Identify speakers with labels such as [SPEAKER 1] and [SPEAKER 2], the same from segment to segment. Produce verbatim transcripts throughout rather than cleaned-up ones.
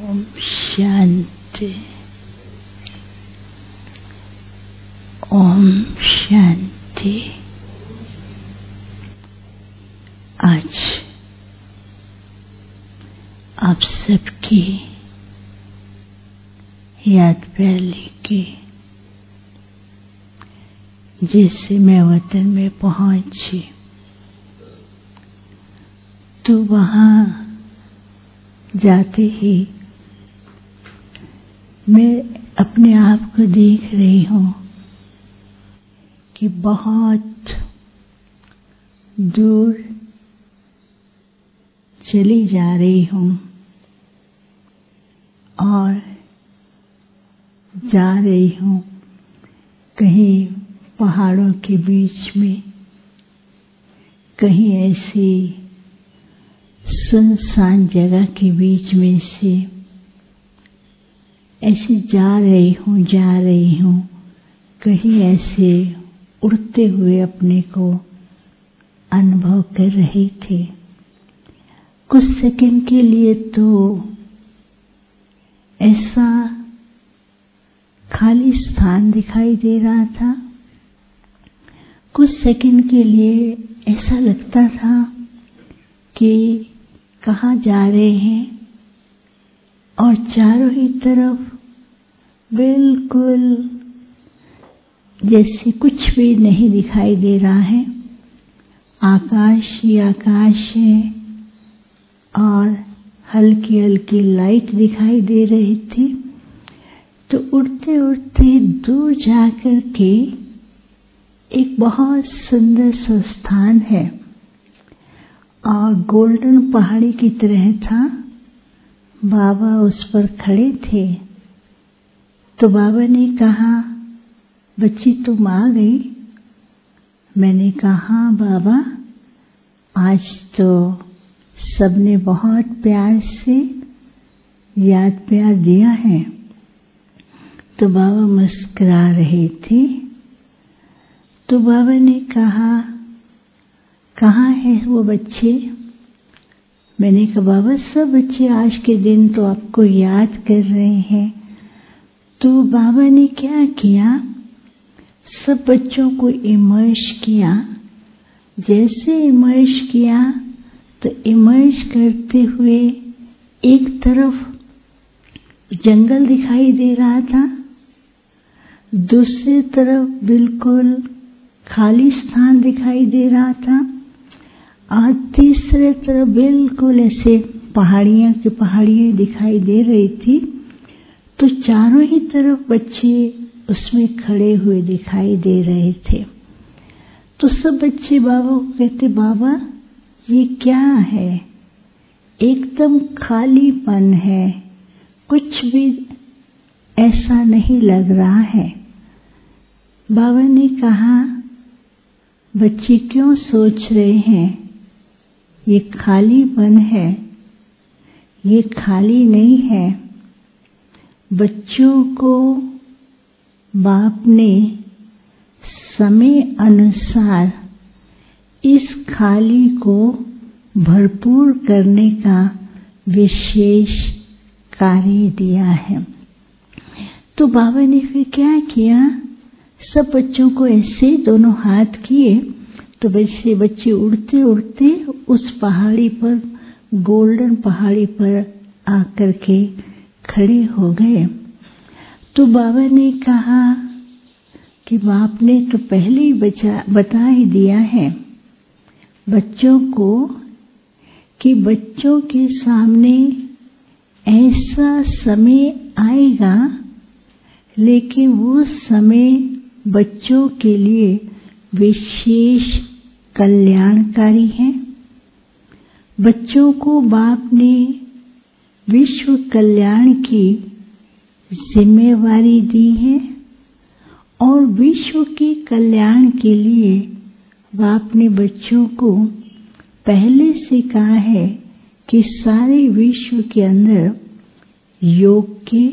[SPEAKER 1] ओम शांति। ओम शांति। आज आप सबकी याद प्यार लेके जैसे मैं वतन में पहुंची तो वहां जाते ही मैं अपने आप को देख रही हूं कि बहुत दूर चली जा रही हूं और जा रही हूं कहीं पहाड़ों के बीच में, कहीं ऐसी सुनसान जगह के बीच में से ऐसे जा रही हूँ जा रही हूँ कहीं ऐसे उड़ते हुए अपने को अनुभव कर रही थी। कुछ सेकंड के लिए तो ऐसा खाली स्थान दिखाई दे रहा था, कुछ सेकंड के लिए ऐसा लगता था कि कहाँ जा रहे हैं, और चारों ही तरफ बिल्कुल जैसे कुछ भी नहीं दिखाई दे रहा है। आकाश ही आकाश है और हल्की हल्की लाइट दिखाई दे रही थी। तो उड़ते उड़ते दूर जाकर के एक बहुत सुंदर सा स्थान है और गोल्डन पहाड़ी की तरह था। बाबा उस पर खड़े थे। तो बाबा ने कहा, बच्ची तुम आ गई? मैंने कहा बाबा, आज तो सबने बहुत प्यार से याद प्यार दिया है। तो बाबा मुस्कुरा रहे थे। तो बाबा ने कहा, कहाँ है वो बच्चे? मैंने कहा बाबा सब बच्चे आज के दिन तो आपको याद कर रहे हैं। तो बाबा ने क्या किया, सब बच्चों को इमर्ज किया। जैसे इमर्ज किया तो इमर्ज करते हुए एक तरफ जंगल दिखाई दे रहा था, दूसरी तरफ बिल्कुल खाली स्थान दिखाई दे रहा था और तीसरे तरफ बिल्कुल ऐसे पहाड़ियाँ की पहाड़ियाँ दिखाई दे रही थी। तो चारों ही तरफ बच्चे उसमें खड़े हुए दिखाई दे रहे थे। तो सब बच्चे बाबा को कहते, बाबा ये क्या है? एकदम खालीपन है, कुछ भी ऐसा नहीं लग रहा है। बाबा ने कहा, बच्चे क्यों सोच रहे हैं ये खालीपन है? ये खाली नहीं है। बच्चों को बाप ने समय अनुसार इस खाली को भरपूर करने का विशेष कार्य दिया है। तो बाबा ने फिर क्या किया, सब बच्चों को ऐसे दोनों हाथ किए। तो वैसे बच्चे उड़ते उड़ते उस पहाड़ी पर, गोल्डन पहाड़ी पर आकर के खड़े हो गए। तो बाबा ने कहा कि बाप ने तो पहले ही बचा बता ही दिया है बच्चों को कि बच्चों के सामने ऐसा समय आएगा, लेकिन वो समय बच्चों के लिए विशेष कल्याणकारी है। बच्चों को बाप ने विश्व कल्याण की जिम्मेवारी दी है और विश्व के कल्याण के लिए बाप ने बच्चों को पहले से कहा है कि सारे विश्व के अंदर योग के,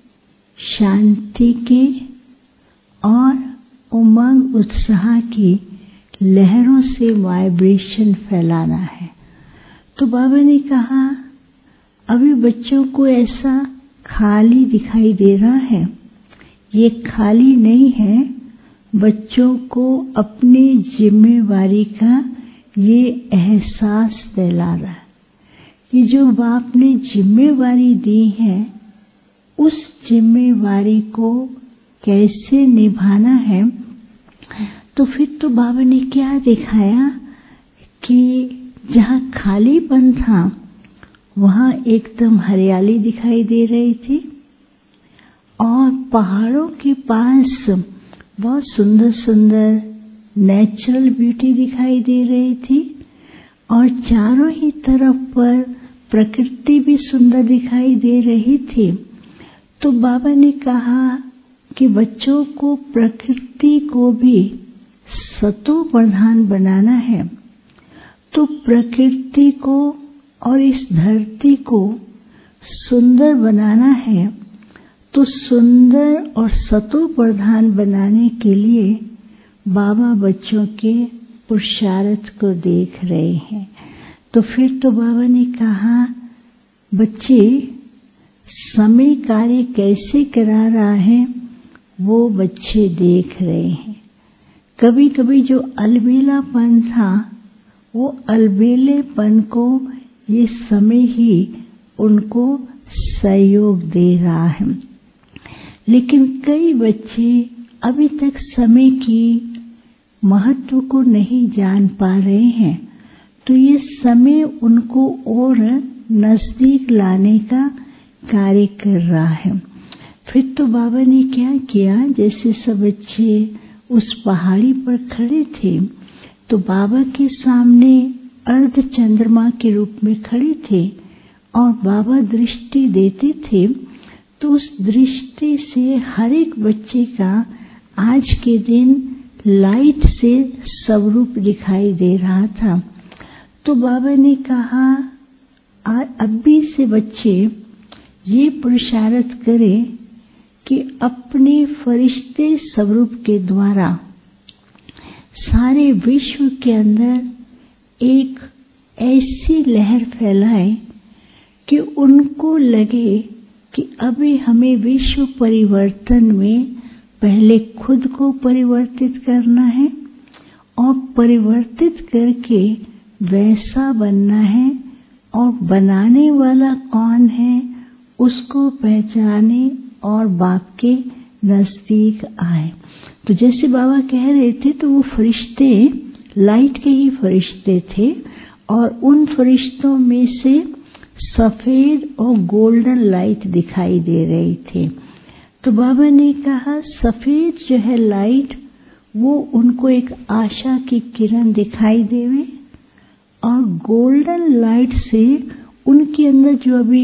[SPEAKER 1] शांति के और उमंग उत्साह की लहरों से वाइब्रेशन फैलाना है। तो बाबा ने कहा अभी बच्चों को ऐसा खाली दिखाई दे रहा है। ये खाली नहीं है, बच्चों को अपनी जिम्मेवारी का ये एहसास दिला रहा है कि जो बाप ने जिम्मेवारी दी है उस जिम्मेवारी को कैसे निभाना है। तो फिर तो बाबा ने क्या दिखाया कि जहाँ खालीपन था वहाँ एकदम हरियाली दिखाई दे रही थी और पहाड़ों के पास बहुत सुंदर सुंदर नेचुरल ब्यूटी दिखाई दे रही थी और चारों ही तरफ पर प्रकृति भी सुंदर दिखाई दे रही थी। तो बाबा ने कहा कि बच्चों को प्रकृति को भी सतो प्रधान बनाना है। तो प्रकृति को और इस धरती को सुंदर बनाना है। तो सुंदर और सतो प्रधान बनाने के लिए बाबा बच्चों के पुरुषार्थ को देख रहे हैं। तो फिर तो बाबा ने कहा, बच्चे समय कार्य कैसे करा रहा है वो बच्चे देख रहे हैं। कभी कभी जो अलबेलापन था वो अलबेलेपन को ये समय ही उनको सहयोग दे रहा है। लेकिन कई बच्चे अभी तक समय की महत्व को नहीं जान पा रहे हैं। तो ये समय उनको और नजदीक लाने का कार्य कर रहा है। फिर तो बाबा ने क्या किया, जैसे सब बच्चे उस पहाड़ी पर खड़े थे तो बाबा के सामने अर्ध चंद्रमा के रूप में खड़े थे और बाबा दृष्टि देते थे। तो उस दृष्टि से हर एक बच्चे का आज के दिन लाइट से स्वरूप दिखाई दे रहा था। तो बाबा ने कहा, अभी से बच्चे ये पुरुषार्थ करें कि अपने फरिश्ते स्वरूप के द्वारा सारे विश्व के अंदर एक ऐसी लहर फैलाएं कि उनको लगे कि अभी हमें विश्व परिवर्तन में पहले खुद को परिवर्तित करना है और परिवर्तित करके वैसा बनना है और बनाने वाला कौन है उसको पहचाने और बाप के नजदीक आए। तो जैसे बाबा कह रहे थे तो वो फरिश्ते लाइट के ही फरिश्ते थे और उन फरिश्तों में से सफेद और गोल्डन लाइट दिखाई दे रही थी। तो बाबा ने कहा, सफेद जो है लाइट वो उनको एक आशा की किरण दिखाई देवे और गोल्डन लाइट से उनके अंदर जो अभी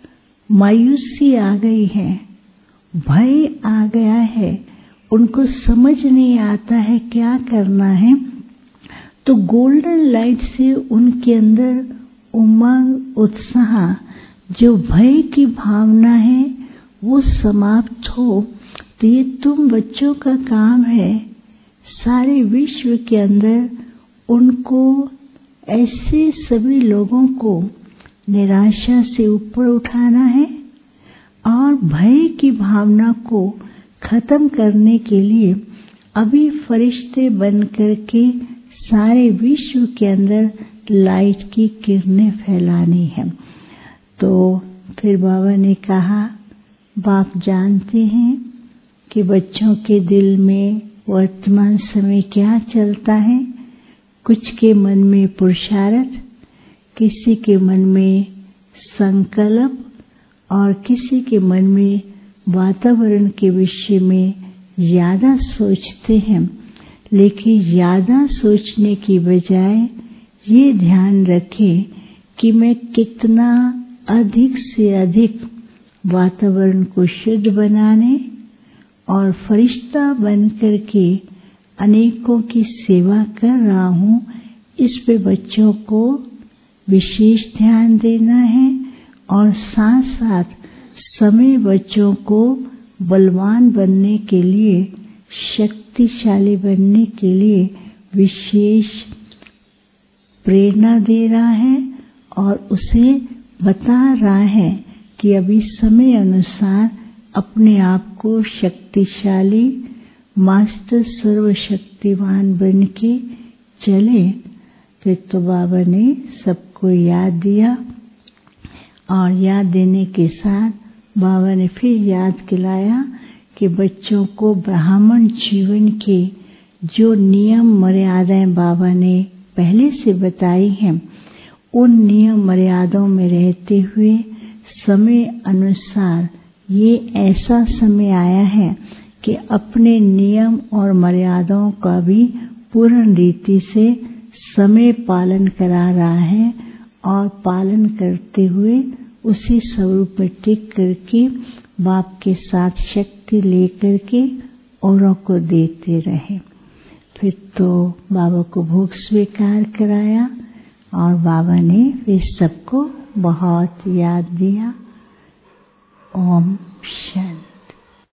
[SPEAKER 1] मायूसी आ गई है, भय आ गया है, उनको समझ नहीं आता है क्या करना है, तो गोल्डन लाइट से उनके अंदर उमंग उत्साह जो भय की भावना है वो समाप्त हो। तो ये तुम बच्चों का काम है सारे विश्व के अंदर उनको ऐसे सभी लोगों को निराशा से ऊपर उठाना है और भय की भावना को खत्म करने के लिए अभी फरिश्ते बन करके सारे विश्व के अंदर लाइट की किरणें फैलानी है। तो फिर बाबा ने कहा, बाप जानते हैं कि बच्चों के दिल में वर्तमान समय क्या चलता है। कुछ के मन में पुरुषार्थ, किसी के मन में संकल्प और किसी के मन में वातावरण के विषय में ज़्यादा सोचते हैं। लेकिन ज़्यादा सोचने की बजाय ये ध्यान रखें कि मैं कितना अधिक से अधिक वातावरण को शुद्ध बनाने और फरिश्ता बनकर के अनेकों की सेवा कर रहा हूँ, इस पे बच्चों को विशेष ध्यान देना है और साथ साथ समय बच्चों को बलवान बनने के लिए, शक्तिशाली बनने के लिए विशेष प्रेरणा दे रहा है और उसे बता रहा है कि अभी समय अनुसार अपने आप को शक्तिशाली मास्टर सर्वशक्तिवान बन के चले। फिर तो बाबा ने सबको याद दिया और याद देने के साथ बाबा ने फिर याद दिलाया कि बच्चों को ब्राह्मण जीवन के जो नियम मर्यादाएं बाबा ने पहले से बताई हैं, उन नियम मर्यादाओं में रहते हुए समय अनुसार ये ऐसा समय आया है कि अपने नियम और मर्यादाओं का भी पूर्ण रीति से समय पालन करा रहा है और पालन करते हुए उसी स्वरूप में टिक करके बाप के साथ शक्ति लेकर के औरों को देते रहे। फिर तो बाबा को भोग स्वीकार कराया और बाबा ने फिर सबको बहुत याद दिया। ओम